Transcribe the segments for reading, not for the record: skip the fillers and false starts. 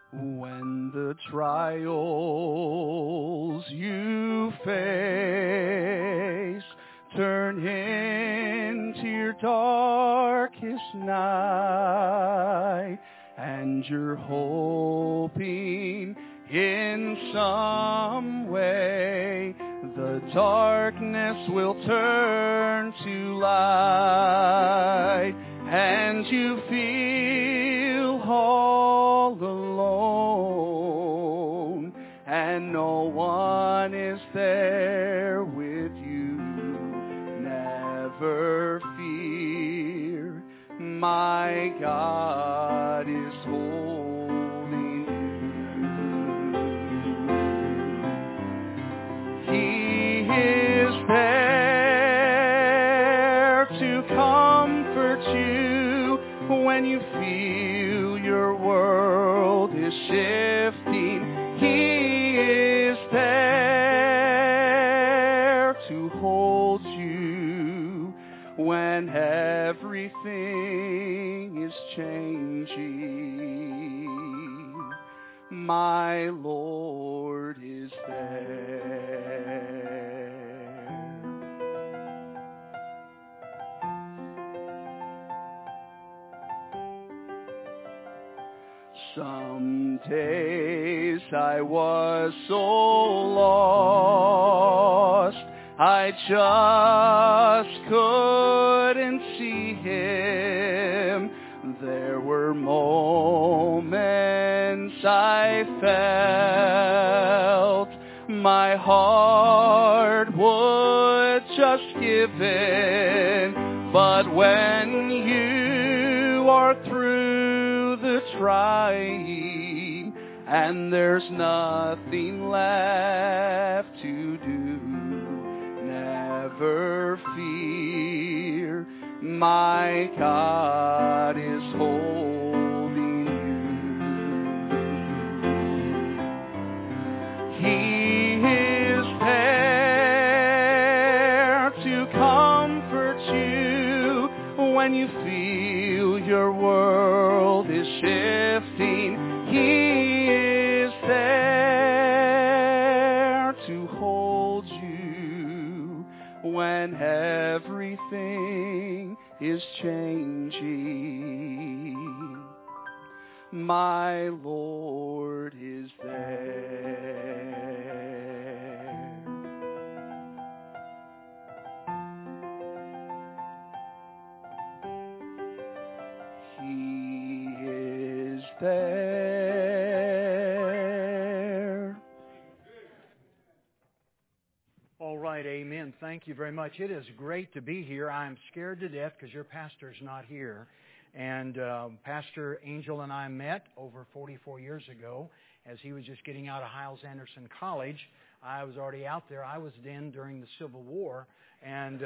When the trials you face turn into your darkest night, and you're hoping in some way the darkness will turn to light, and you feel all alone, and no one is there with you. Never fear, my God is holding you. He is there to comfort you when you feel your world is shifting. He is there to hold you when everything is changing. My Lord is there. Some days I was so lost, I just couldn't see Him. There were moments I felt my heart would just give in, but when you are through the trying and there's nothing left to do, never fear, my God is holding you. He is there to comfort you when you feel your world is shifting. He is there to hold you when everything is changing. My Lord is there. He is there. All right, amen. Thank you very much. It is great to be here. I'm scared to death because your pastor's not here. And Pastor Angel and I met over 44 years ago as he was just getting out of Hyles-Anderson College. I was already out there. I was in during the Civil War. And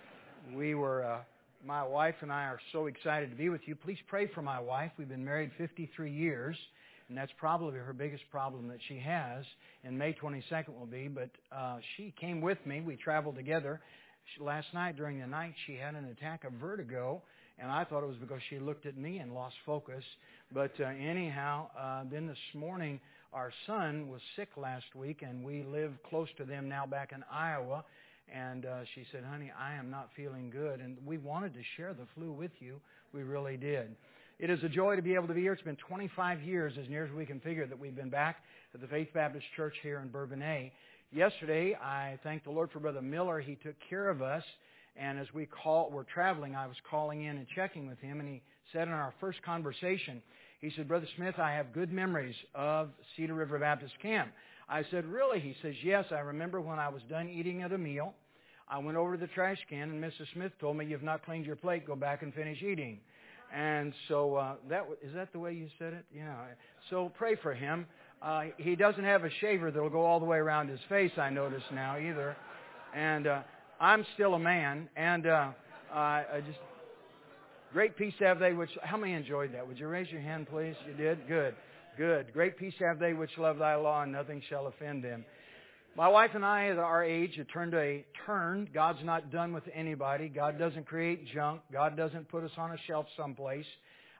my wife and I are so excited to be with you. Please pray for my wife. We've been married 53 years. And that's probably her biggest problem that she has. And May 22nd will be. But she came with me. We traveled together. Last night, during the night, she had an attack of vertigo. And I thought it was because she looked at me and lost focus. But anyhow, then this morning, our son was sick last week. And we live close to them now back in Iowa. And she said, honey, I am not feeling good. And we wanted to share the flu with you. We really did. It is a joy to be able to be here. It's been 25 years, as near as we can figure, that we've been back at the Faith Baptist Church here in Bourbonnais. Yesterday, I thank the Lord for Brother Miller. He took care of us. And as we're traveling, I was calling in and checking with him. And he said in our first conversation, he said, Brother Smith, I have good memories of Cedar River Baptist Camp. I said, really? He says, yes, I remember when I was done eating at a meal. I went over to the trash can, and Mrs. Smith told me, you've not cleaned your plate, go back and finish eating. And so is that the way you said it? Yeah. So pray for him. He doesn't have a shaver that'll go all the way around his face, I notice now, either. And I'm still a man. And I just, great peace have they which, how many enjoyed that? Would you raise your hand, please? You did? Good. Good. Great peace have they which love thy law, and nothing shall offend them. My wife and I, at our age, have turned a turn. God's not done with anybody. God doesn't create junk. God doesn't put us on a shelf someplace.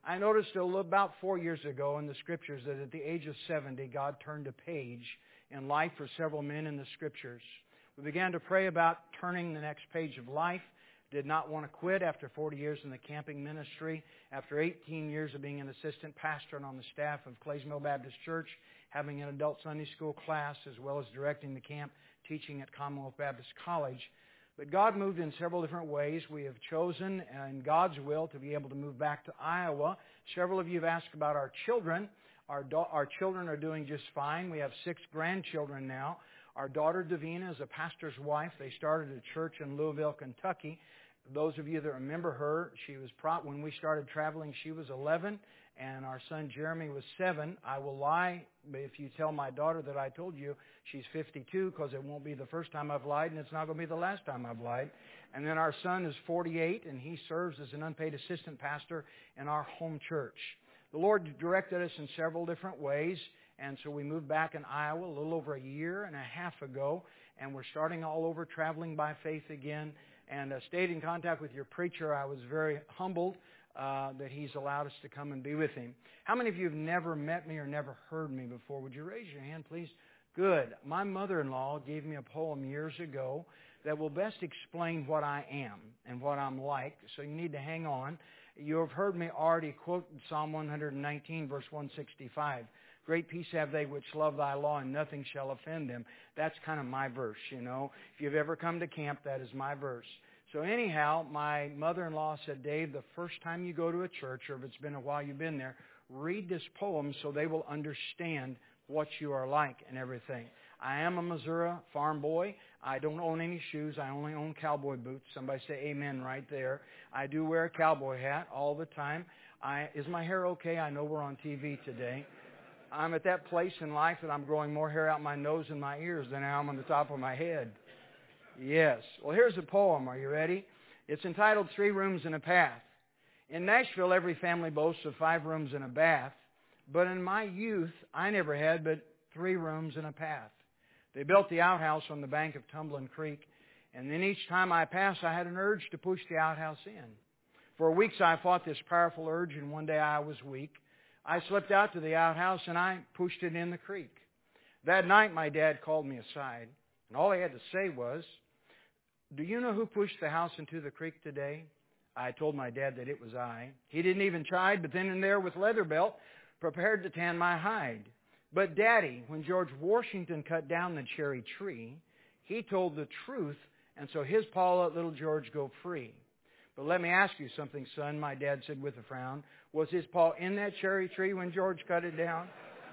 I noticed about 4 years ago in the Scriptures that at the age of 70, God turned a page in life for several men in the Scriptures. We began to pray about turning the next page of life. Did not want to quit after 40 years in the camping ministry. After 18 years of being an assistant pastor and on the staff of Clays Mill Baptist Church, having an adult Sunday school class, as well as directing the camp, teaching at Commonwealth Baptist College. But God moved in several different ways. We have chosen, in God's will, to be able to move back to Iowa. Several of you have asked about our children. Our children are doing just fine. We have 6 grandchildren now. Our daughter, Davina, is a pastor's wife. They started a church in Louisville, Kentucky. Those of you that remember her, when we started traveling, she was 11, and our son Jeremy was 7. I will lie if you tell my daughter that I told you she's 52, because it won't be the first time I've lied, and it's not going to be the last time I've lied. And then our son is 48, and he serves as an unpaid assistant pastor in our home church. The Lord directed us in several different ways, and so we moved back in Iowa a little over a year and a half ago, and we're starting all over traveling by faith again. And stayed in contact with your preacher. I was very humbled that he's allowed us to come and be with him. How many of you have never met me or never heard me before? Would you raise your hand, please? Good. My mother-in-law gave me a poem years ago that will best explain what I am and what I'm like, so you need to hang on. You have heard me already quote Psalm 119, verse 165. Great peace have they which love thy law, and nothing shall offend them. That's kind of my verse, you know. If you've ever come to camp, that is my verse. So anyhow, my mother-in-law said, Dave, the first time you go to a church, or if it's been a while you've been there, read this poem so they will understand what you are like and everything. I am a Missouri farm boy. I don't own any shoes. I only own cowboy boots. Somebody say amen right there. I do wear a cowboy hat all the time. Is my hair okay? I know we're on TV today. I'm at that place in life that I'm growing more hair out my nose and my ears than I am on the top of my head. Yes. Well, here's a poem. Are you ready? It's entitled 3 Rooms and a Path. In Nashville, every family boasts of 5 rooms and a bath. But in my youth, I never had but 3 rooms and a path. They built the outhouse on the bank of Tumbling Creek. And then each time I passed, I had an urge to push the outhouse in. For weeks I fought this powerful urge, and one day I was weak. I slipped out to the outhouse and I pushed it in the creek. That night my dad called me aside, and all he had to say was, do you know who pushed the house into the creek today? I told my dad that it was I. He didn't even chide, but then and there with leather belt, prepared to tan my hide. But Daddy, when George Washington cut down the cherry tree, he told the truth, and so his paw let little George go free. But let me ask you something, son, my dad said with a frown. Was his paw in that cherry tree when George cut it down?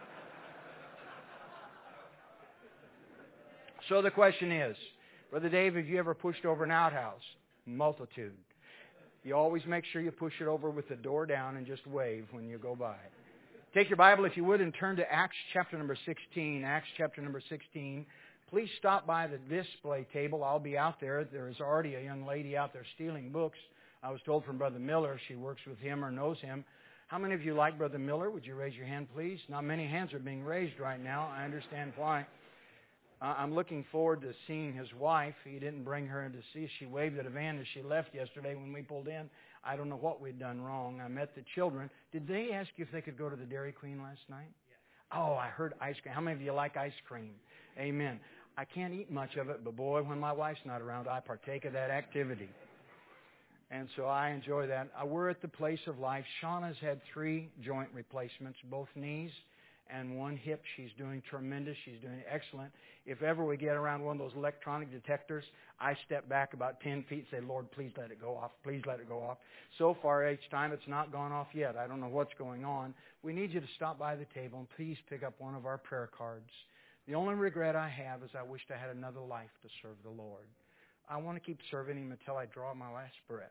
So the question is, Brother Dave, have you ever pushed over an outhouse? Multitude. You always make sure you push it over with the door down and just wave when you go by. Take your Bible, if you would, and turn to Acts chapter number 16. Acts chapter number 16. Please stop by the display table. I'll be out there. There is already a young lady out there stealing books. I was told from Brother Miller she works with him or knows him. How many of you like Brother Miller? Would you raise your hand, please? Not many hands are being raised right now. I understand why. I'm looking forward to seeing his wife. He didn't bring her in to see. She waved at a van as she left yesterday when we pulled in. I don't know what we'd done wrong. I met the children. Did they ask you if they could go to the Dairy Queen last night? Yes. Oh, I heard ice cream. How many of you like ice cream? Amen. I can't eat much of it, but boy, when my wife's not around, I partake of that activity. And so I enjoy that. We're at the place of life. Shauna's had 3 joint replacements, both knees and 1 hip. She's doing tremendous. She's doing excellent. If ever we get around one of those electronic detectors, I step back about 10 feet and say, Lord, please let it go off. Please let it go off. So far, each time, it's not gone off yet. I don't know what's going on. We need you to stop by the table and please pick up one of our prayer cards. The only regret I have is I wished I had another life to serve the Lord. I want to keep serving Him until I draw my last breath.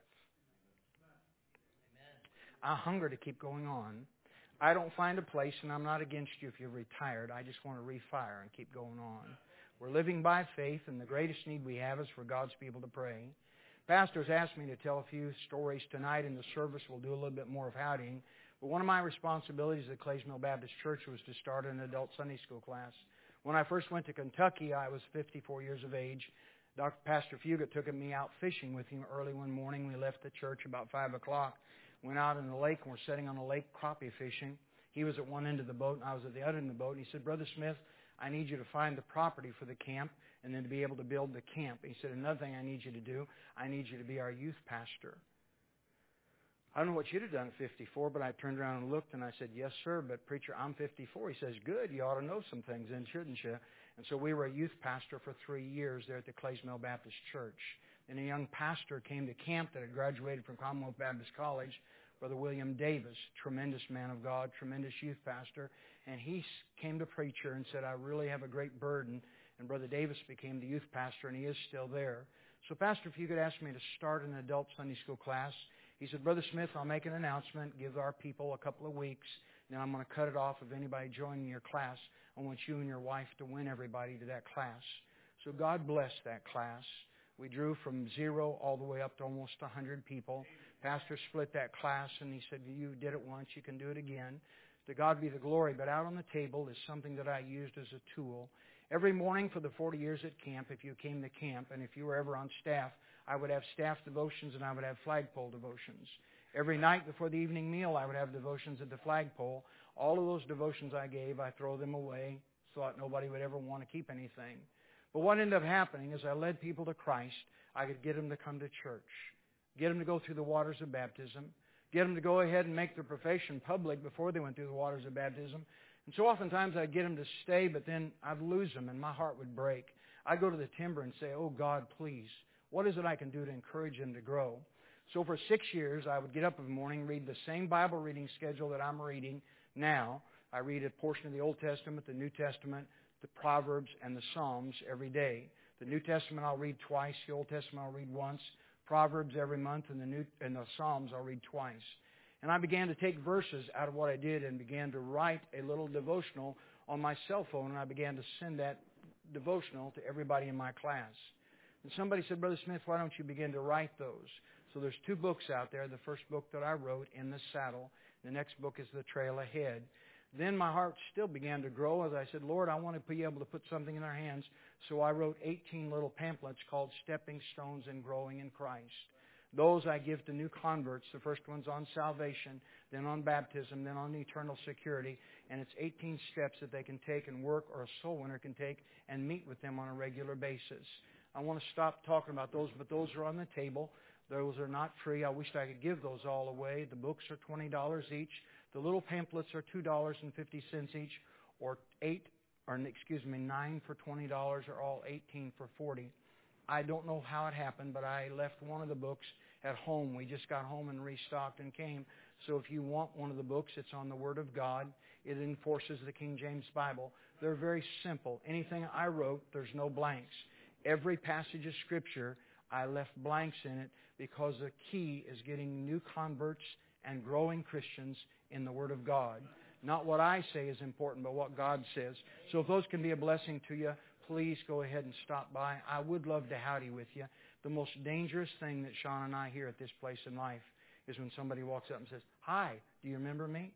I hunger to keep going on. I don't find a place, and I'm not against you if you're retired. I just want to refire and keep going on. We're living by faith, and the greatest need we have is for God's people to pray. Pastor's asked me to tell a few stories tonight in the service. We'll do a little bit more of howdying. But one of my responsibilities at Clays Mill Baptist Church was to start an adult Sunday school class. When I first went to Kentucky, I was 54 years of age. Pastor Fugit took me out fishing with him early one morning. We left the church about 5 o'clock. Went out in the lake, and we're sitting on the lake crappie fishing. He was at one end of the boat, and I was at the other end of the boat. And he said, Brother Smith, I need you to find the property for the camp and then to be able to build the camp. He said, another thing I need you to do, I need you to be our youth pastor. I don't know what you'd have done at 54, but I turned around and looked, and I said, yes, sir, but preacher, I'm 54. He says, good, you ought to know some things then, shouldn't you? And so we were a youth pastor for 3 years there at the Clays Mill Baptist Church. And a young pastor came to camp that had graduated from Commonwealth Baptist College, Brother William Davis, tremendous man of God, tremendous youth pastor. And he came to preacher and said, I really have a great burden. And Brother Davis became the youth pastor, and he is still there. So, Pastor, if you could ask me to start an adult Sunday school class. He said, Brother Smith, I'll make an announcement, give our people a couple of weeks, then I'm going to cut it off of anybody joining your class. I want you and your wife to win everybody to that class. So God bless that class. We drew from 0 all the way up to almost 100 people. Pastor split that class, and he said, you did it once, you can do it again. To God be the glory. But out on the table is something that I used as a tool. Every morning for the 40 years at camp, if you came to camp, and if you were ever on staff, I would have staff devotions and I would have flagpole devotions. Every night before the evening meal, I would have devotions at the flagpole. All of those devotions I gave, I throw them away. Thought nobody would ever want to keep anything. But what ended up happening is I led people to Christ. I could get them to come to church, get them to go through the waters of baptism, get them to go ahead and make their profession public before they went through the waters of baptism. And so oftentimes I'd get them to stay, but then I'd lose them and my heart would break. I'd go to the timber and say, oh God, please, what is it I can do to encourage them to grow? So for 6 years, I would get up in the morning, read the same Bible reading schedule that I'm reading now. I read a portion of the Old Testament, the New Testament, the Proverbs, and the Psalms every day. The New Testament I'll read twice. The Old Testament I'll read once. Proverbs every month, and the Psalms I'll read twice. And I began to take verses out of what I did and began to write a little devotional on my cell phone, and I began to send that devotional to everybody in my class. And somebody said, Brother Smith, why don't you begin to write those? So there's 2 books out there. The first book that I wrote, In the Saddle. The next book is The Trail Ahead. Then my heart still began to grow as I said, Lord, I want to be able to put something in their hands. So I wrote 18 little pamphlets called Stepping Stones in Growing in Christ. Those I give to new converts. The first one's on salvation, then on baptism, then on eternal security. And it's 18 steps that they can take and work, or a soul winner can take and meet with them on a regular basis. I want to stop talking about those, but those are on the table. Those are not free. I wish I could give those all away. The books are $20 each. The little pamphlets are $2.50 each, or 9 for $20, or all 18 for $40. I don't know how it happened, but I left one of the books at home. We just got home and restocked and came. So if you want one of the books, it's on the Word of God. It enforces the King James Bible. They're very simple. Anything I wrote, there's no blanks. Every passage of Scripture, I left blanks in it because the key is getting new converts and growing Christians in the Word of God. Not what I say is important, but what God says. So if those can be a blessing to you, please go ahead and stop by. I would love to howdy with you. The most dangerous thing that Sean and I hear at this place in life is when somebody walks up and says, hi, do you remember me?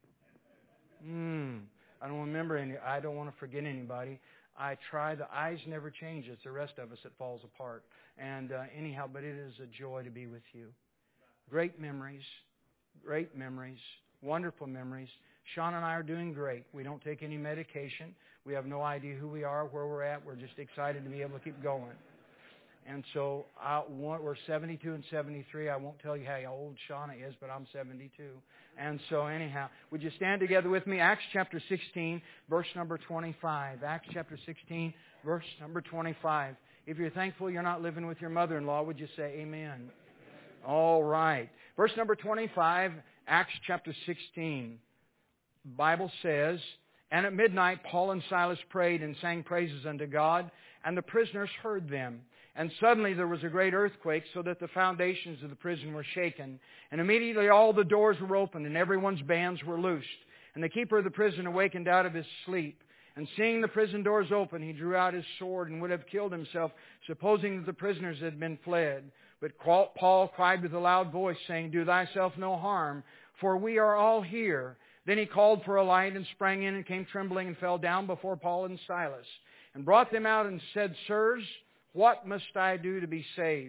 I don't remember any. I don't want to forget anybody. I try. The eyes never change. It's the rest of us that falls apart. And anyhow, but it is a joy to be with you. Great memories, wonderful memories. Sean and I are doing great. We don't take any medication. We have no idea who we are, where we're at. We're just excited to be able to keep going. And so we're 72 and 73. I won't tell you how old Shauna is, but I'm 72. And so anyhow, would you stand together with me? Acts chapter 16, verse number 25. Acts chapter 16, verse number 25. If you're thankful you're not living with your mother-in-law, would you say amen? All right. Verse number 25, Acts chapter 16. The Bible says, and at midnight Paul and Silas prayed and sang praises unto God, and the prisoners heard them. And suddenly there was a great earthquake, so that the foundations of the prison were shaken. And immediately all the doors were opened, and everyone's bands were loosed. And the keeper of the prison awakened out of his sleep. And seeing the prison doors open, he drew out his sword and would have killed himself, supposing that the prisoners had been fled. But Paul cried with a loud voice, saying, do thyself no harm, for we are all here. Then he called for a light and sprang in and came trembling and fell down before Paul and Silas. And brought them out and said, sirs, what must I do to be saved?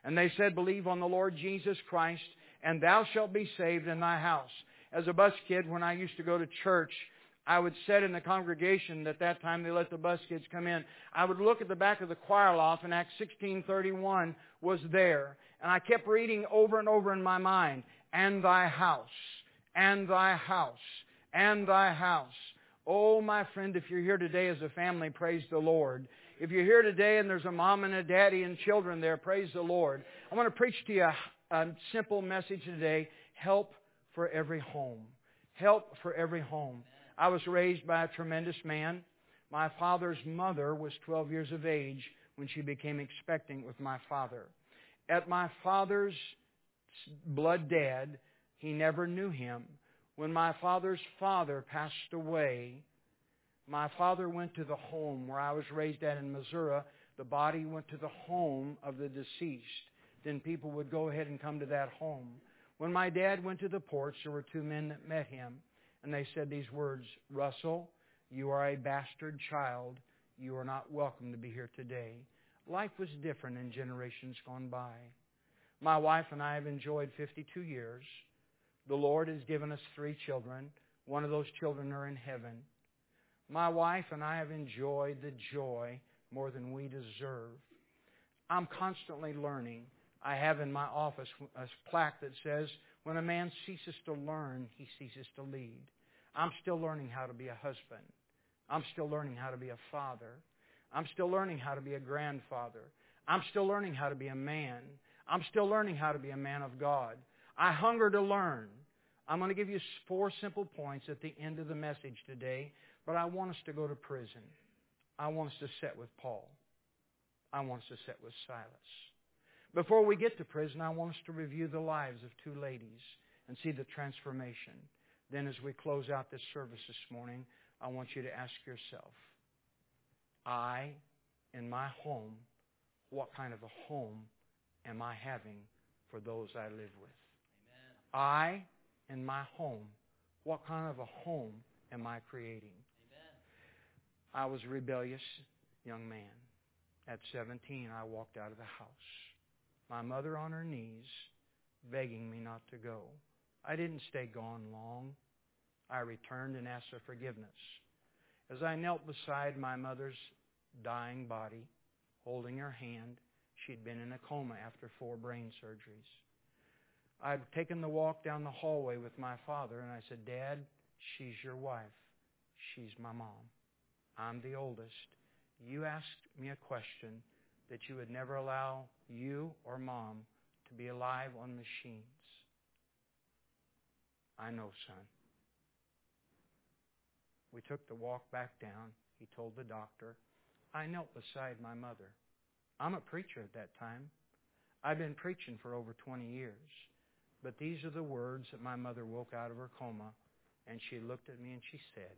And they said, believe on the Lord Jesus Christ, and thou shalt be saved in thy house. As a bus kid, when I used to go to church, I would sit in the congregation. At that time, they let the bus kids come in. I would look at the back of the choir loft, and Acts 16:31 was there. And I kept reading over and over in my mind, and thy house, and thy house, and thy house. Oh, my friend, if you're here today as a family, praise the Lord. If you're here today and there's a mom and a daddy and children there, praise the Lord. I want to preach to you a simple message today. Help for every home. Help for every home. I was raised by a tremendous man. My father's mother was 12 years of age when she became expectant with my father. At my father's blood dad, he never knew him. When my father's father passed away, my father went to the home where I was raised at in Missouri. The body went to the home of the deceased. Then people would go ahead and come to that home. When my dad went to the porch, there were two men that met him. And they said these words, Russell, you are a bastard child. You are not welcome to be here today. Life was different in generations gone by. My wife and I have enjoyed 52 years. The Lord has given us 3 children. One of those children are in heaven. My wife and I have enjoyed the joy more than we deserve. I'm constantly learning. I have in my office a plaque that says, when a man ceases to learn, he ceases to lead. I'm still learning how to be a husband. I'm still learning how to be a father. I'm still learning how to be a grandfather. I'm still learning how to be a man. I'm still learning how to be a man of God. I hunger to learn. I'm going to give you 4 simple points at the end of the message today, but I want us to go to prison. I want us to sit with Paul. I want us to sit with Silas. Before we get to prison, I want us to review the lives of 2 ladies and see the transformation. Then as we close out this service this morning, I want you to ask yourself, I, in my home, what kind of a home am I having for those I live with? Amen. I, in my home, what kind of a home am I creating? Amen. I was a rebellious young man. At 17, I walked out of the house. My mother on her knees, begging me not to go. I didn't stay gone long. I returned and asked for forgiveness. As I knelt beside my mother's dying body, holding her hand, she'd been in a coma after 4 brain surgeries. I'd taken the walk down the hallway with my father, and I said, Dad, she's your wife. She's my mom. I'm the oldest. You asked me a question that you would never allow you or Mom to be alive on machines. I know, son. We took the walk back down. He told the doctor. I knelt beside my mother. I'm a preacher at that time. I've been preaching for over 20 years. But these are the words that my mother woke out of her coma, and she looked at me and she said,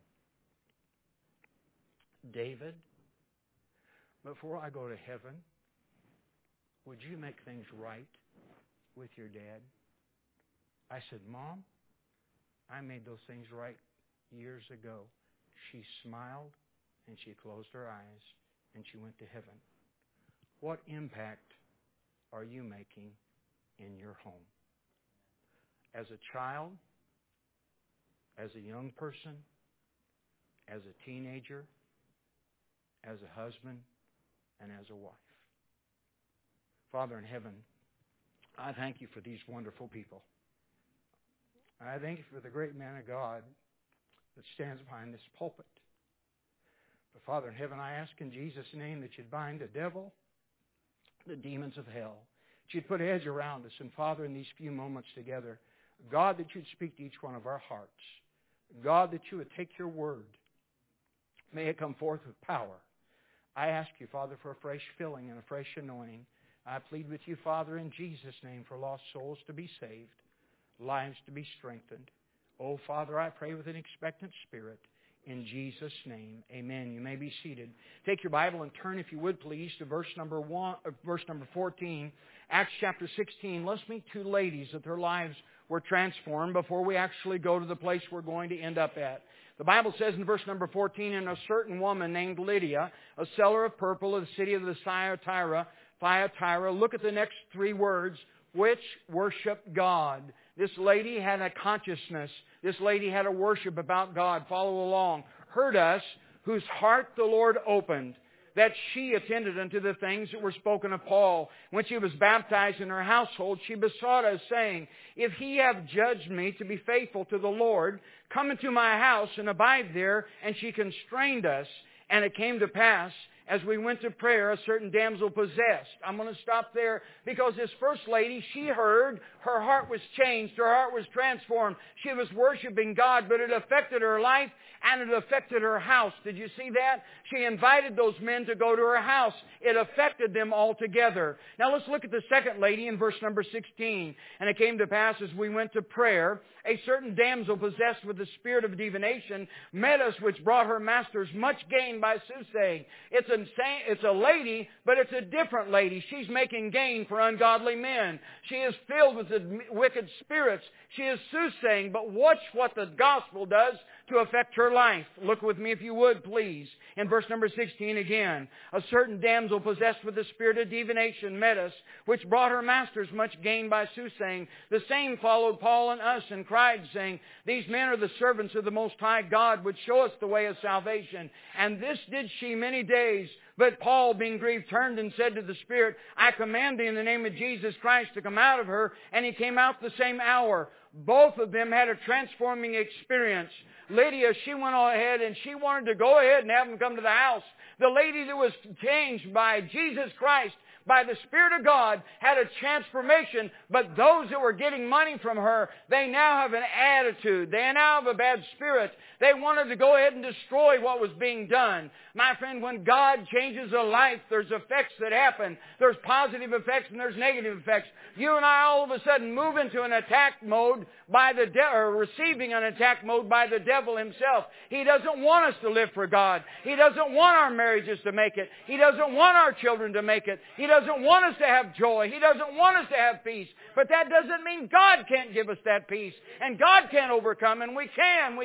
David, before I go to heaven, would you make things right with your dad? I said, Mom, I made those things right years ago. She smiled and she closed her eyes and she went to heaven. What impact are you making in your home? As a child, as a young person, as a teenager, as a husband, and as a wife. Father in heaven, I thank you for these wonderful people. I thank you for the great man of God that stands behind this pulpit. But Father in heaven, I ask in Jesus' name that you'd bind the devil, the demons of hell, that you'd put a hedge around us. And Father, in these few moments together, God, that you'd speak to each one of our hearts. God, that you would take your word. May it come forth with power. I ask you, Father, for a fresh filling and a fresh anointing. I plead with you, Father, in Jesus' name, for lost souls to be saved, lives to be strengthened. Oh, Father, I pray with an expectant spirit. In Jesus' name, amen. You may be seated. Take your Bible and turn, if you would, please, to verse number 14. Acts chapter 16. Let's meet 2 ladies that their lives were transformed before we actually go to the place we're going to end up at. The Bible says in verse number 14, and a certain woman named Lydia, a seller of purple of the city of the Thyatira, Thyatira. Look at the next three words, which worship God. This lady had a consciousness. This lady had a worship about God. Follow along. Heard us, whose heart the Lord opened, that she attended unto the things that were spoken of Paul. When she was baptized in her household, she besought us, saying, If he have judged me to be faithful to the Lord, come into my house and abide there. And she constrained us. And it came to pass, as we went to prayer, a certain damsel possessed. I'm going to stop there because this first lady, she heard, her heart was changed, her heart was transformed. She was worshiping God, but it affected her life and it affected her house. Did you see that? She invited those men to go to her house. It affected them altogether. Now let's look at the second lady in verse number 16. And it came to pass as we went to prayer, a certain damsel possessed with the spirit of divination met us, which brought her masters much gain by soothsaying. It's a lady, but it's a different lady. She's making gain for ungodly men. She is filled with the wicked spirits. She is soothsaying, but watch what the gospel does to affect her life. Look with me if you would, please. In verse number 16 again. A certain damsel possessed with the spirit of divination met us, which brought her masters much gain by soothsaying. The same followed Paul and us and cried, saying, These men are the servants of the Most High God, which show us the way of salvation. And this did she many days. But Paul, being grieved, turned and said to the Spirit, I command thee in the name of Jesus Christ to come out of her. And he came out the same hour. Both of them had a transforming experience. Lydia, she went ahead and she wanted to go ahead and have them come to the house. The lady that was changed by Jesus Christ, by the Spirit of God, had a transformation, but those that were getting money from her, they now have an attitude. They now have a bad spirit. They wanted to go ahead and destroy what was being done. My friend, when God changes a life, there's effects that happen. There's positive effects and there's negative effects. You and I all of a sudden move into an attack mode by the or receiving an attack mode by the devil himself. He doesn't want us to live for God. He doesn't want our marriages to make it. He doesn't want our children to make it. He doesn't want us to have joy. He doesn't want us to have peace. But that doesn't mean God can't give us that peace. And God can't overcome. And we can.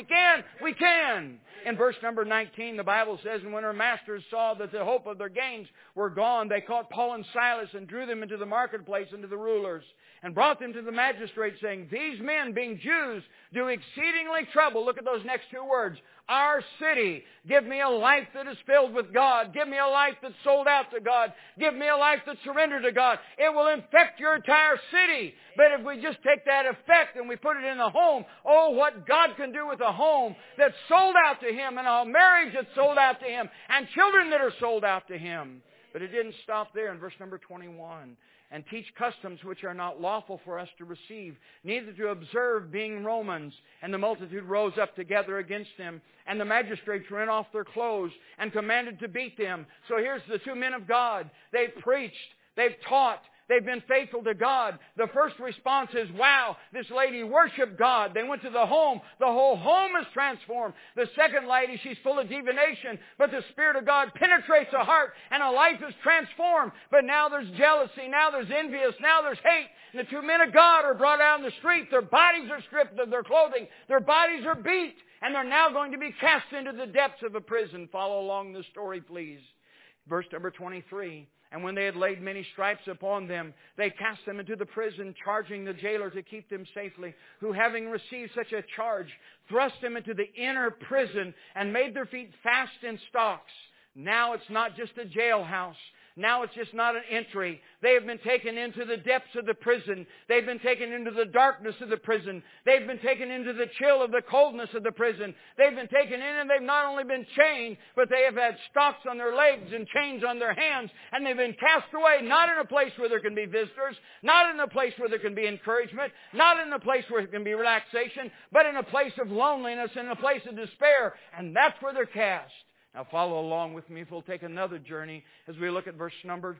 In verse number 19, the Bible says, And when her masters saw that the hope of their gains were gone, they caught Paul and Silas and drew them into the marketplace and to the rulers, and brought them to the magistrates, saying, These men, being Jews, do exceedingly trouble. Look at those next two words. Our city. Give me a life that is filled with God. Give me a life that's sold out to God. Give me a life that's surrendered to God. It will infect your entire city. But if we just take that effect and we put it in the home, oh, what God can do with a home that's sold out to Him, and a marriage that's sold out to Him, and children that are sold out to Him. But it didn't stop there in verse number 21. And teach customs which are not lawful for us to receive, neither to observe, being Romans. And the multitude rose up together against them. And the magistrates rent off their clothes and commanded to beat them. So here's the two men of God. They've preached. They've taught. They've been faithful to God. The first response is, wow, this lady worshiped God. They went to the home. The whole home is transformed. The second lady, she's full of divination, but the Spirit of God penetrates a heart and a life is transformed. But now there's jealousy. Now there's envious. Now there's hate. And the two men of God are brought out in the street. Their bodies are stripped of their clothing. Their bodies are beat. And they're now going to be cast into the depths of a prison. Follow along the story, please. Verse number 23. And when they had laid many stripes upon them, they cast them into the prison, charging the jailer to keep them safely, who having received such a charge, thrust them into the inner prison and made their feet fast in stocks. Now it's not just a jailhouse. Now it's just not an entry. They have been taken into the depths of the prison. They've been taken into the darkness of the prison. They've been taken into the chill of the coldness of the prison. They've been taken in and they've not only been chained, but they have had stocks on their legs and chains on their hands. And they've been cast away, not in a place where there can be visitors, not in a place where there can be encouragement, not in a place where there can be relaxation, but in a place of loneliness and a place of despair. And that's where they're cast. Now follow along with me if we'll take another journey as we look at verse number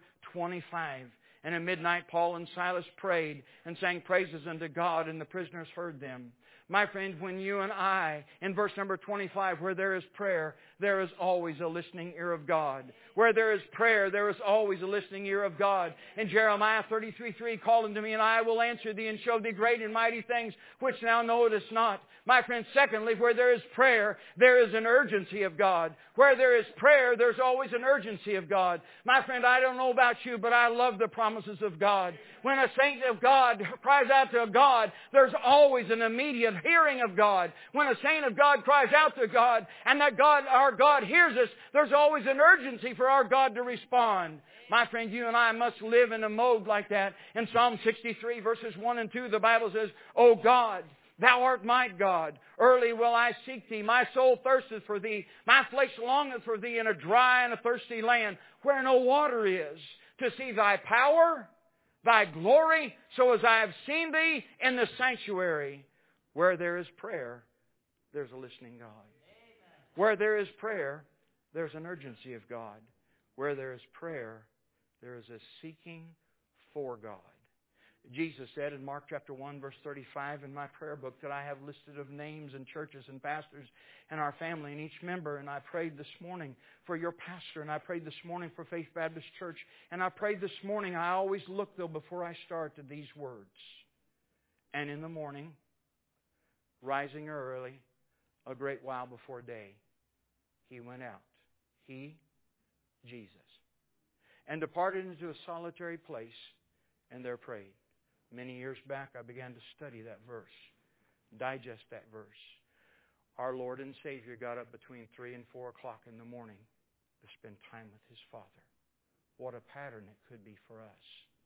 25. And at midnight Paul and Silas prayed and sang praises unto God, and the prisoners heard them. My friend, when you and I, in verse number 25, where there is prayer, there is always a listening ear of God. Where there is prayer, there is always a listening ear of God. In Jeremiah 33:3, call unto me, and I will answer thee, and show thee great and mighty things which thou knowest not. My friend, secondly, where there is prayer, there is an urgency of God. Where there is prayer, there's always an urgency of God. My friend, I don't know about you, but I love the promises of God. When a saint of God cries out to God, there's always an immediate hearing of God. When a saint of God cries out to God, and that God, our God, hears us, there's always an urgency for our God to respond. My friend, you and I must live in a mode like that. In Psalm 63, verses 1 and 2, the Bible says, O God, Thou art my God. Early will I seek Thee. My soul thirsteth for Thee. My flesh longeth for Thee in a dry and a thirsty land where no water is, to see Thy power, Thy glory, so as I have seen Thee in the sanctuary. Where there is prayer, there's a listening God. Where there is prayer, there's an urgency of God. Where there is prayer, there is a seeking for God. Jesus said in Mark chapter 1, verse 35, in my prayer book that I have listed of names and churches and pastors and our family and each member. And I prayed this morning for your pastor, and I prayed this morning for Faith Baptist Church. And I prayed this morning, I always look, though, before I start, to these words. And in the morning, rising early, a great while before day, He went out. He, Jesus. And departed into a solitary place, and there prayed. Many years back, I began to study that verse, digest that verse. Our Lord and Savior got up between 3 and 4 o'clock in the morning to spend time with His Father. What a pattern it could be for us.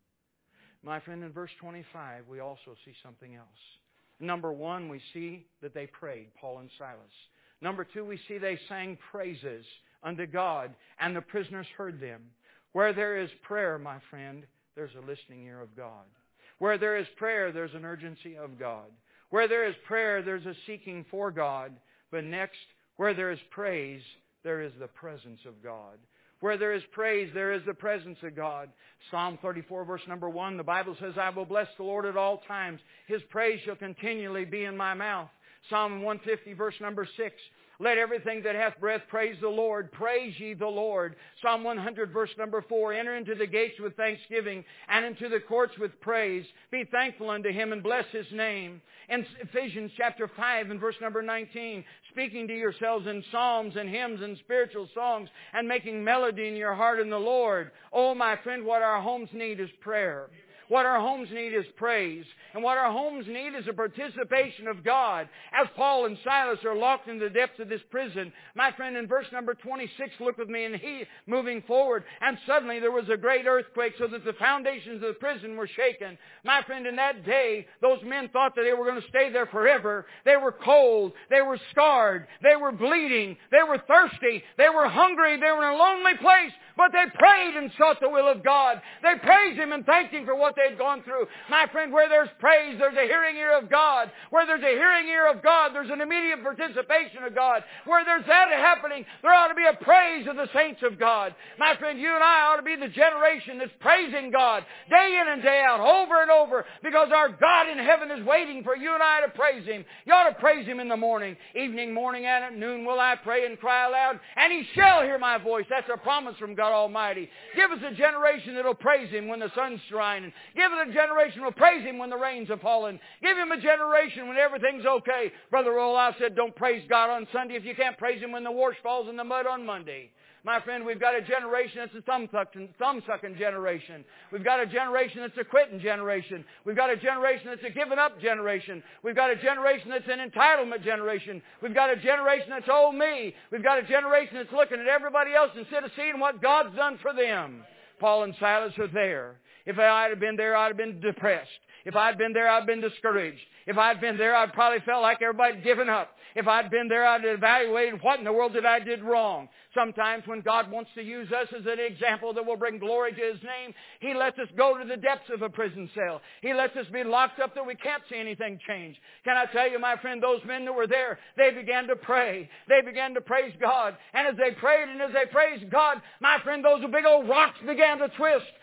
My friend, in verse 25, we also see something else. Number 1, we see that they prayed, Paul and Silas. Number 2, we see they sang praises unto God, and the prisoners heard them. Where there is prayer, my friend, there's a listening ear of God. Where there is prayer, there's an urgency of God. Where there is prayer, there's a seeking for God. But next, where there is praise, there is the presence of God. Where there is praise, there is the presence of God. Psalm 34, verse number 1, the Bible says, I will bless the Lord at all times. His praise shall continually be in my mouth. Psalm 150, verse number 6, let everything that hath breath praise the Lord. Praise ye the Lord. Psalm 100, verse number 4. Enter into the gates with thanksgiving and into the courts with praise. Be thankful unto Him and bless His name. In Ephesians chapter 5 and verse number 19, speaking to yourselves in psalms and hymns and spiritual songs and making melody in your heart in the Lord. Oh, my friend, what our homes need is prayer. What our homes need is praise. And what our homes need is a participation of God. As Paul and Silas are locked in the depths of this prison, my friend, in verse number 26, look with me, and he moving forward, and suddenly there was a great earthquake so that the foundations of the prison were shaken. My friend, in that day, those men thought that they were going to stay there forever. They were cold. They were scarred. They were bleeding. They were thirsty. They were hungry. They were in a lonely place. But they prayed and sought the will of God. They praised Him and thanked Him for what they had gone through. My friend, where there's praise, there's a hearing ear of God. Where there's a hearing ear of God, there's an immediate participation of God. Where there's that happening, there ought to be a praise of the saints of God. My friend, you and I ought to be the generation that's praising God day in and day out, over and over, because our God in heaven is waiting for you and I to praise Him. You ought to praise Him in the morning, evening, morning, and at noon will I pray and cry aloud, and He shall hear my voice. That's a promise from God Almighty. Give us a generation that will praise Him when the sun's shining. Give us a generation that will praise Him when the rains have fallen. Give Him a generation when everything's okay. Brother Roloff said, don't praise God on Sunday if you can't praise Him when the wash falls in the mud on Monday. My friend, we've got a generation that's a thumb-sucking generation. We've got a generation that's a quitting generation. We've got a generation that's a giving-up generation. We've got a generation that's an entitlement generation. We've got a generation that's, oh, me. We've got a generation that's looking at everybody else instead of seeing what God's done for them. Paul and Silas are there. If I had been there, I'd have been depressed. If I'd been there, I'd been discouraged. If I'd been there, I'd probably felt like everybody had given up. If I'd been there, I'd have evaluated what in the world did I did wrong. Sometimes when God wants to use us as an example that will bring glory to His name, He lets us go to the depths of a prison cell. He lets us be locked up that we can't see anything change. Can I tell you, my friend, those men that were there, they began to pray. They began to praise God. And as they prayed and as they praised God, my friend, those big old rocks began to twist.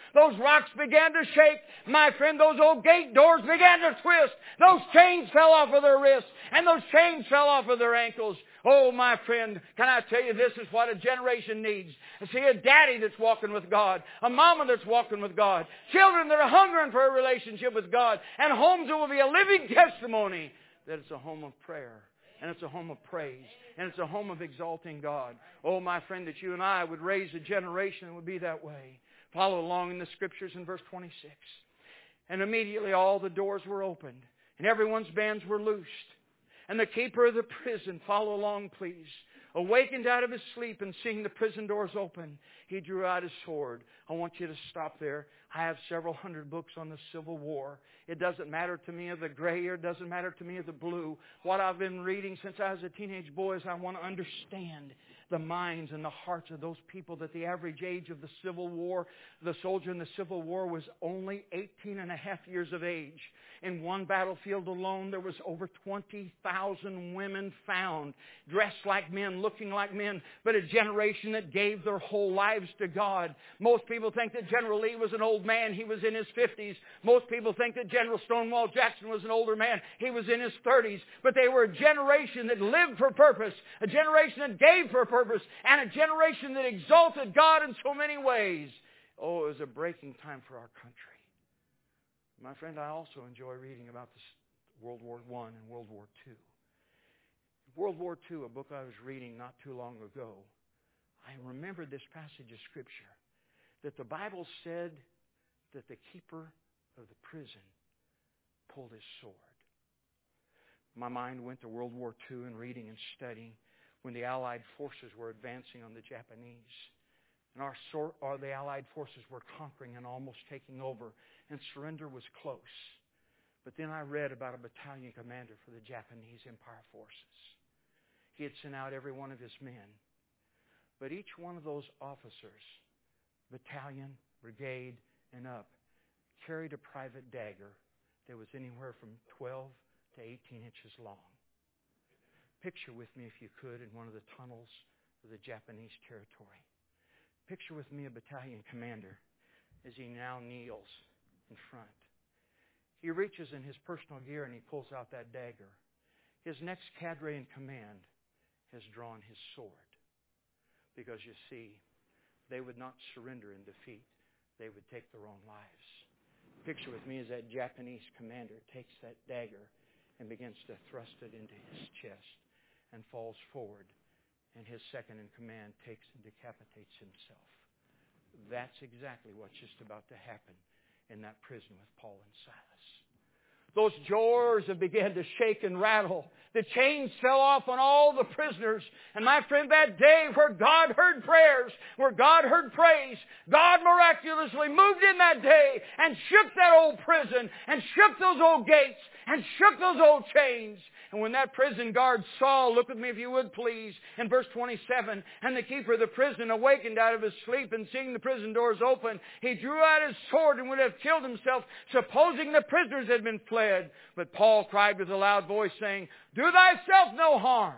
Those rocks began to shake. My friend, those old gate doors began to twist. Those chains fell off of their wrists. And those chains fell off of their ankles. Oh, my friend, can I tell you, this is what a generation needs. See, a daddy that's walking with God. A mama that's walking with God. Children that are hungering for a relationship with God. And homes that will be a living testimony that it's a home of prayer. And it's a home of praise. And it's a home of exalting God. Oh, my friend, that you and I would raise a generation that would be that way. Follow along in the Scriptures in verse 26. And immediately all the doors were opened. And everyone's bands were loosed. And the keeper of the prison, follow along please, awakened out of his sleep and seeing the prison doors open, he drew out his sword. I want you to stop there. I have several hundred books on the Civil War. It doesn't matter to me of the gray or it doesn't matter to me of the blue. What I've been reading since I was a teenage boy is I want to understand the minds and the hearts of those people, that the average age of the Civil War, the soldier in the Civil War was only 18 and a half years of age. In one battlefield alone, there was over 20,000 women found, dressed like men, looking like men, but a generation that gave their whole lives to God. Most people think that General Lee was an old man. He was in his 50s. Most people think that General Stonewall Jackson was an older man. He was in his 30s. But they were a generation that lived for purpose, a generation that gave for purpose, and a generation that exalted God in so many ways. Oh, it was a breaking time for our country. My friend, I also enjoy reading about World War I and World War II. World War II, a book I was reading not too long ago, I remembered this passage of Scripture, that the Bible said that the keeper of the prison pulled his sword. My mind went to World War II and reading and studying when the Allied forces were advancing on the Japanese. And the Allied forces were conquering and almost taking over, and surrender was close. But then I read about a battalion commander for the Japanese Empire forces. He had sent out every one of his men. But each one of those officers, battalion, brigade, and up, carried a private dagger that was anywhere from 12 to 18 inches long. Picture with me, if you could, in one of the tunnels of the Japanese territory. Picture with me a battalion commander as he now kneels in front. He reaches in his personal gear and he pulls out that dagger. His next cadre in command has drawn his sword. Because you see, they would not surrender in defeat. They would take their own lives. Picture with me as that Japanese commander takes that dagger and begins to thrust it into his chest and falls forward. And his second in command takes and decapitates himself. That's exactly what's just about to happen in that prison with Paul and Silas. Those doors have begun to shake and rattle. The chains fell off on all the prisoners. And my friend, that day where God heard prayers, where God heard praise, God miraculously moved in that day and shook that old prison and shook those old gates and shook those old chains. And when that prison guard saw, look with me if you would please, in verse 27, and the keeper of the prison awakened out of his sleep and seeing the prison doors open, he drew out his sword and would have killed himself, supposing the prisoners had been fled. But Paul cried with a loud voice, saying, "Do thyself no harm."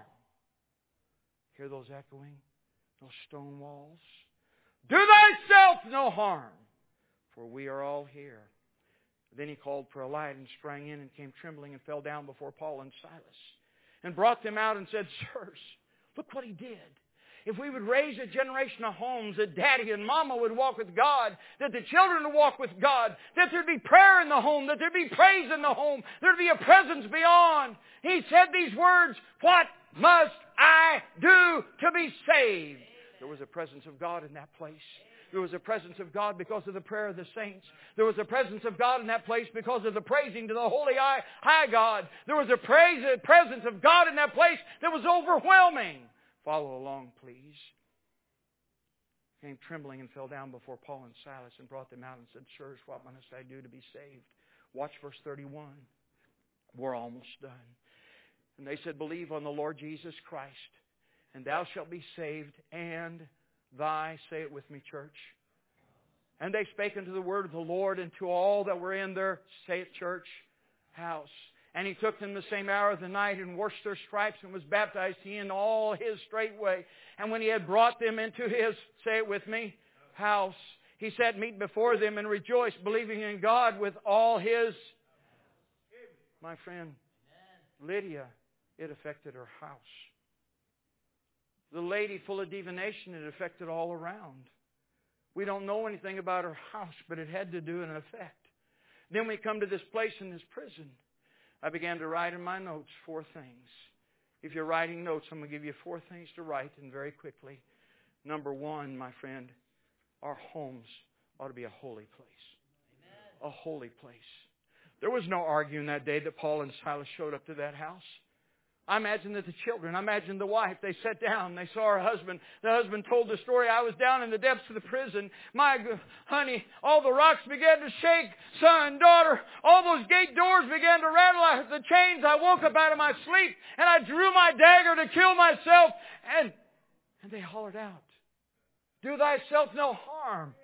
Hear those echoing? Those stone walls? "Do thyself no harm, for we are all here." Then he called for a light and sprang in and came trembling and fell down before Paul and Silas and brought them out and said, "Sirs, look what he did. If we would raise a generation of homes that daddy and mama would walk with God, that the children would walk with God, that there'd be prayer in the home, that there'd be praise in the home, there'd be a presence beyond." He said these words, "What must I do to be saved?" There was a presence of God in that place. There was a presence of God because of the prayer of the saints. There was a presence of God in that place because of the praising to the holy high God. There was a presence of God in that place that was overwhelming. Follow along, please. Came trembling and fell down before Paul and Silas and brought them out and said, "Sirs, what must I do to be saved?" Watch verse 31. We're almost done. And they said, "Believe on the Lord Jesus Christ, and thou shalt be saved, and thy," say it with me, church. "And they spake unto the word of the Lord and to all that were in their," say it, church, "house. And he took them the same hour of the night and washed their stripes and was baptized, he and all his straightway. And when he had brought them into his," say it with me, "house, He sat meat before them and rejoiced, believing in God with all his... My friend, Lydia, it affected her house. The lady full of divination, it affected all around. We don't know anything about her house, but it had to do an effect. Then we come to this place in this prison. I began to write in my notes 4 things. If you're writing notes, I'm going to give you 4 things to write, and very quickly. Number 1, my friend, our homes ought to be a holy place. Amen. A holy place. There was no arguing that day that Paul and Silas showed up to that house. I imagine that the children, I imagine the wife, they sat down, they saw her husband. The husband told the story. I was down in the depths of the prison. My honey, all the rocks began to shake. Son, daughter, all those gate doors began to rattle. The chains, I woke up out of my sleep and I drew my dagger to kill myself. And they hollered out, do thyself no harm.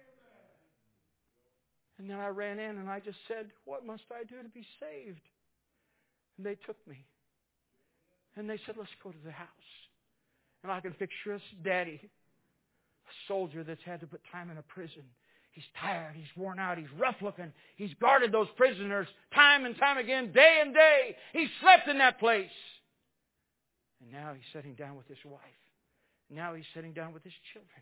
And then I ran in and I just said, what must I do to be saved? And they took me. And they said, let's go to the house. And I can picture us, Daddy, a soldier that's had to put time in a prison. He's tired, he's worn out, he's rough looking. He's guarded those prisoners time and time again, day and day. He slept in that place. And now he's sitting down with his wife. Now he's sitting down with his children.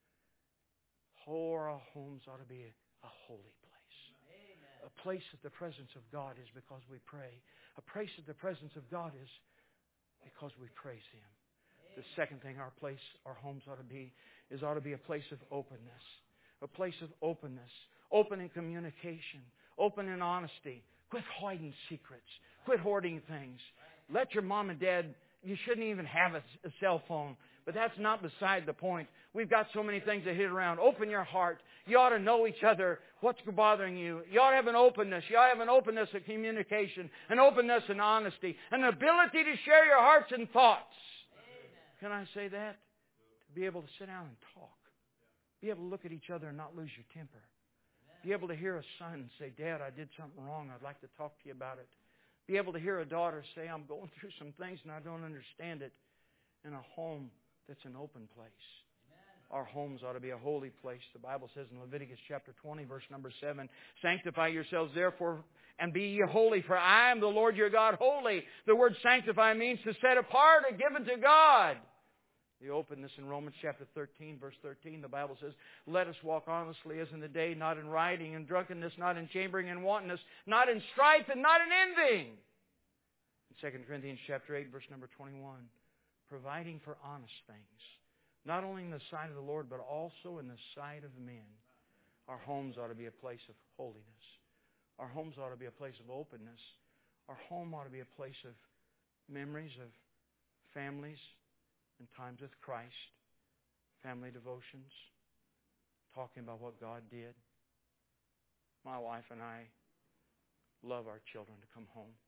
Oh, our homes ought to be a holy place. Amen. A place that the presence of God is because we pray. A place that the presence of God is because we praise Him. The second thing our homes ought to be a place of openness. A place of openness. Open in communication. Open in honesty. Quit hiding secrets. Quit hoarding things. Let your mom and dad, you shouldn't even have a cell phone. But that's not beside the point. We've got so many things that hit around. Open your heart. You ought to know each other. What's bothering you? You ought to have an openness. You ought to have an openness of communication, an openness and honesty, an ability to share your hearts and thoughts. Amen. Can I say that? To be able to sit down and talk. Be able to look at each other and not lose your temper. Amen. Be able to hear a son say, Dad, I did something wrong. I'd like to talk to you about it. Be able to hear a daughter say, I'm going through some things and I don't understand it. In a home that's an open place. Our homes ought to be a holy place. The Bible says in Leviticus chapter 20, verse number 7, sanctify yourselves therefore and be ye holy, for I am the Lord your God, holy. The word sanctify means to set apart or given to God. The openness in Romans chapter 13, verse 13, the Bible says, let us walk honestly as in the day, not in rioting and drunkenness, not in chambering and wantonness, not in strife and not in envying. In 2 Corinthians chapter 8, verse number 21, providing for honest things. Not only in the sight of the Lord, but also in the sight of men. Our homes ought to be a place of holiness. Our homes ought to be a place of openness. Our home ought to be a place of memories of families and times with Christ, family devotions, talking about what God did. My wife and I love our children to come home.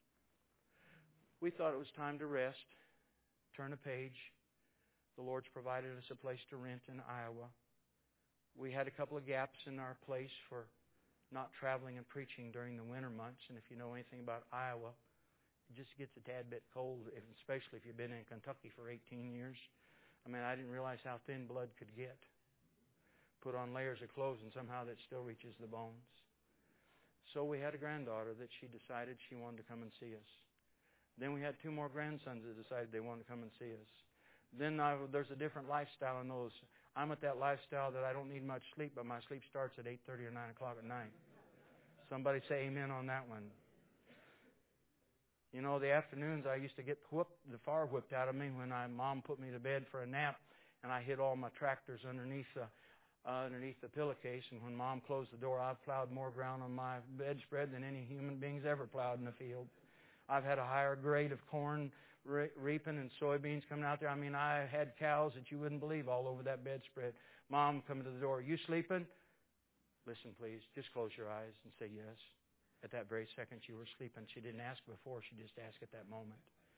We thought it was time to rest, turn a page. The Lord's provided us a place to rent in Iowa. We had a couple of gaps in our place for not traveling and preaching during the winter months. And if you know anything about Iowa, it just gets a tad bit cold, especially if you've been in Kentucky for 18 years. I mean, I didn't realize how thin blood could get. Put on layers of clothes and somehow that still reaches the bones. So we had a granddaughter that she decided she wanted to come and see us. Then we had 2 more grandsons that decided they wanted to come and see us. Then there's a different lifestyle in those. I'm at that lifestyle that I don't need much sleep, but my sleep starts at 8:30 or 9 o'clock at night. Somebody say amen on that one. You know, the afternoons I used to get the fire whipped out of me when my mom put me to bed for a nap, and I hid all my tractors underneath the pillowcase. And when Mom closed the door, I've plowed more ground on my bedspread than any human being's ever plowed in the field. I've had a higher grade of corn reaping and soybeans coming out there. I mean, I had cows that you wouldn't believe all over that bedspread. Mom coming to the door, you sleeping? Listen, please, just close your eyes and say yes. At that very second you were sleeping. She didn't ask before, she just asked at that moment.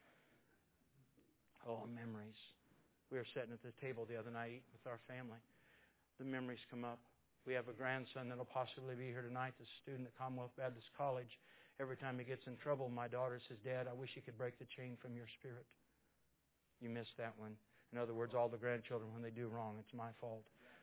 Oh, memories. We were sitting at the table the other night with our family. The memories come up. We have a grandson that will possibly be here tonight, the student at Commonwealth Baptist College. Every time he gets in trouble, my daughter says, Dad, I wish you could break the chain from your spirit. You missed that one. In other words, all the grandchildren, when they do wrong, it's my fault.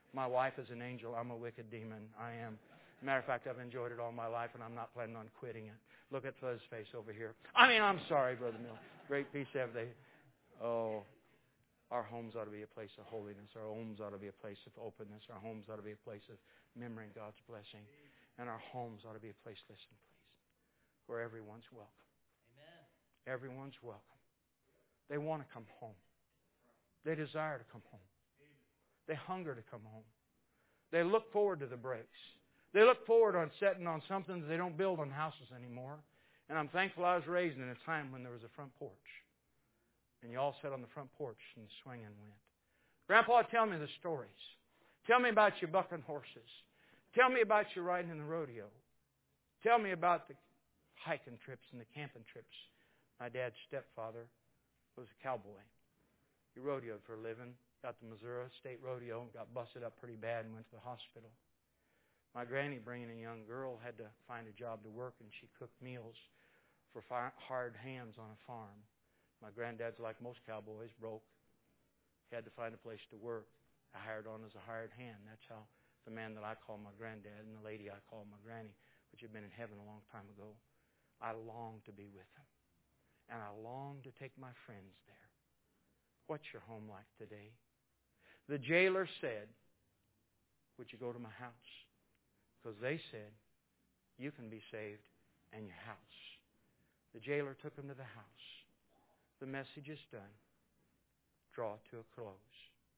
My wife is an angel. I'm a wicked demon. I am. Matter of fact, I've enjoyed it all my life, and I'm not planning on quitting it. Look at Fuzz's face over here. I'm sorry, Brother Mill. Great peace have they. Oh, our homes ought to be a place of holiness. Our homes ought to be a place of openness. Our homes ought to be a place of remembering God's blessing. And our homes ought to be a place, listen please, where everyone's welcome. Amen. Everyone's welcome. They want to come home. They desire to come home. They hunger to come home. They look forward to the breaks. They look forward on setting on something that they don't build on houses anymore. And I'm thankful I was raised in a time when there was a front porch. And you all sat on the front porch and the swinging went. Grandpa, tell me the stories. Tell me about your bucking horses. Tell me about your riding in the rodeo. Tell me about the hiking trips and the camping trips. My dad's stepfather was a cowboy. He rodeoed for a living. Got the Missouri State Rodeo and got busted up pretty bad and went to the hospital. My granny, bringing a young girl, had to find a job to work, and she cooked meals for hired hands on a farm. My granddad's like most cowboys, broke. He had to find a place to work. I hired on as a hired hand. That's how the man that I call my granddad and the lady I call my granny, which had been in heaven a long time ago, I longed to be with them. And I longed to take my friends there. What's your home like today? The jailer said, would you go to my house? Because they said, you can be saved and your house. The jailer took him to the house. The message is done. Draw it to a close.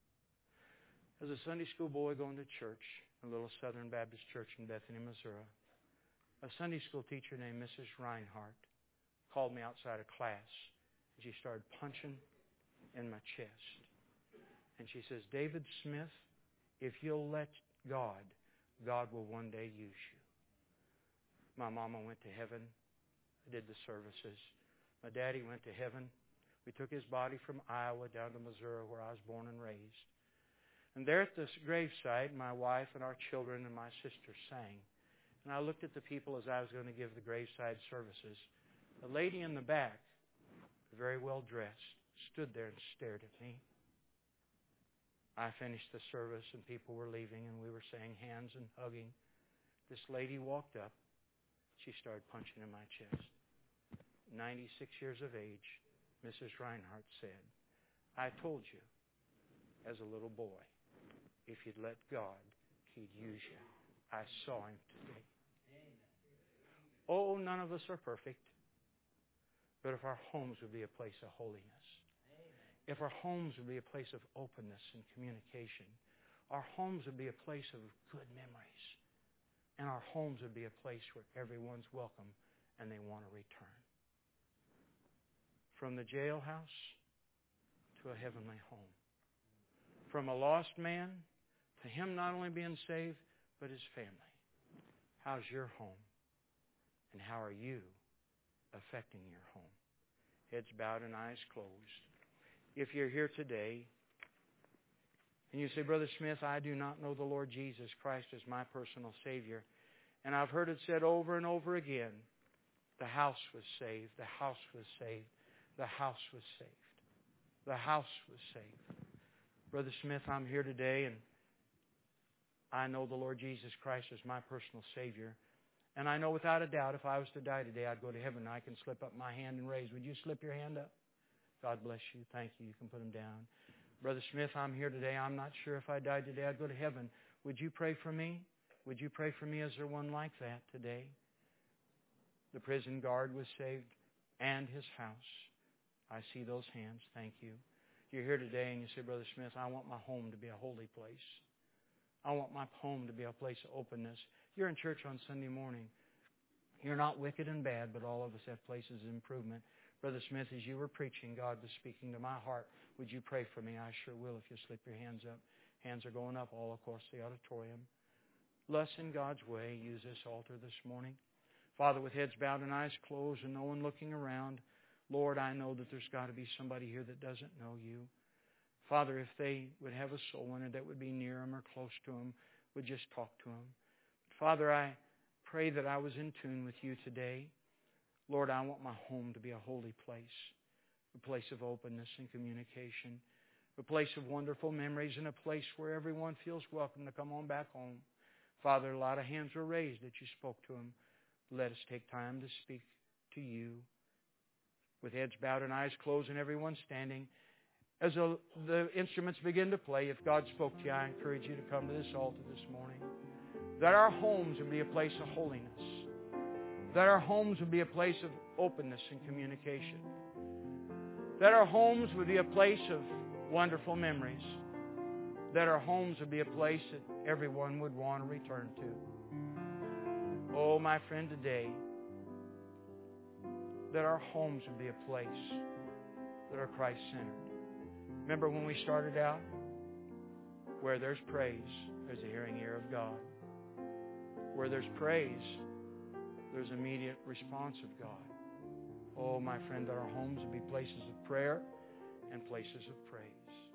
As a Sunday school boy going to church, a little Southern Baptist church in Bethany, Missouri, a Sunday school teacher named Mrs. Reinhardt called me outside of class. And she started punching in my chest. And she says, David Smith, if you'll let God, God will one day use you. My mama went to heaven. I did the services. My daddy went to heaven. We took his body from Iowa down to Missouri, where I was born and raised. And there at this gravesite, my wife and our children and my sister sang. And I looked at the people as I was going to give the graveside services. The lady in the back, very well dressed, stood there and stared at me. I finished the service and people were leaving and we were saying hands and hugging. This lady walked up. She started punching in my chest. 96 years of age, Mrs. Reinhardt said, I told you as a little boy, if you'd let God, He'd use you. I saw Him today. Oh, none of us are perfect. But if our homes would be a place of holiness, if our homes would be a place of openness and communication, our homes would be a place of good memories, and our homes would be a place where everyone's welcome and they want to return. From the jailhouse to a heavenly home. From a lost man to him not only being saved, but his family. How's your home? And how are you affecting your home? Heads bowed and eyes closed. If you're here today and you say, Brother Smith, I do not know the Lord Jesus Christ as my personal Savior, and I've heard it said over and over again, the house was saved, the house was saved, the house was saved, the house was saved. Brother Smith, I'm here today and I know the Lord Jesus Christ as my personal Savior. And I know without a doubt if I was to die today, I'd go to heaven. I can slip up my hand and raise. Would you slip your hand up? God bless you. Thank you. You can put them down. Brother Smith, I'm here today. I'm not sure if I died today, I'd go to heaven. Would you pray for me? Would you pray for me? Is there one like that today? The prison guard was saved and his house. I see those hands. Thank you. You're here today and you say, Brother Smith, I want my home to be a holy place. I want my home to be a place of openness. You're in church on Sunday morning. You're not wicked and bad, but all of us have places of improvement. Brother Smith, as you were preaching, God was speaking to my heart. Would you pray for me? I sure will if you slip your hands up. Hands are going up all across the auditorium. Bless in God's way. Use this altar this morning. Father, with heads bowed and eyes closed and no one looking around, Lord, I know that there's got to be somebody here that doesn't know you. Father, if they would have a soul winner that would be near them or close to them, would just talk to them. Father, I pray that I was in tune with you today. Lord, I want my home to be a holy place, a place of openness and communication. a place of wonderful memories, and a place where everyone feels welcome to come on back home. Father, a lot of hands were raised that you spoke to them. Let us take time to speak to you. With heads bowed and eyes closed and everyone standing. As the instruments begin to play, if God spoke to you, I encourage you to come to this altar this morning. That our homes would be a place of holiness. That our homes would be a place of openness and communication. That our homes would be a place of wonderful memories. That our homes would be a place that everyone would want to return to. Oh, my friend, today, that our homes would be a place that are Christ-centered. Remember when we started out? Where there's praise, there's a hearing ear of God. Where there's praise, there's immediate response of God. Oh, my friend, that our homes would be places of prayer and places of praise.